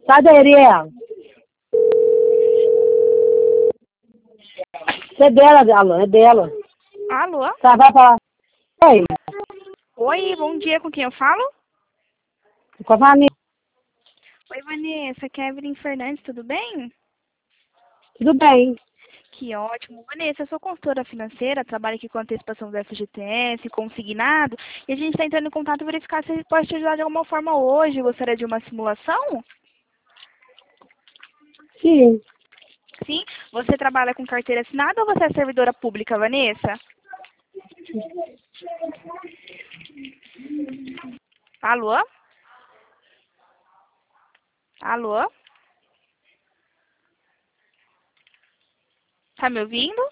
Sai daí, Ariel. É dela, alô, é dela. Alô? Tá, vai falar. Oi, Oi, bom dia, com quem eu falo? com a Vanessa. Oi, Vanessa, aqui é a Evelyn Fernandes, tudo bem? Tudo bem? Que ótimo. Vanessa, eu sou consultora financeira, trabalho aqui com antecipação do FGTS, consignado, e a gente está entrando em contato para verificar se pode te ajudar de alguma forma hoje. Gostaria de uma simulação? Sim. Sim? Você trabalha com carteira assinada ou você é servidora pública, Vanessa? Alô? Alô? Tá me ouvindo?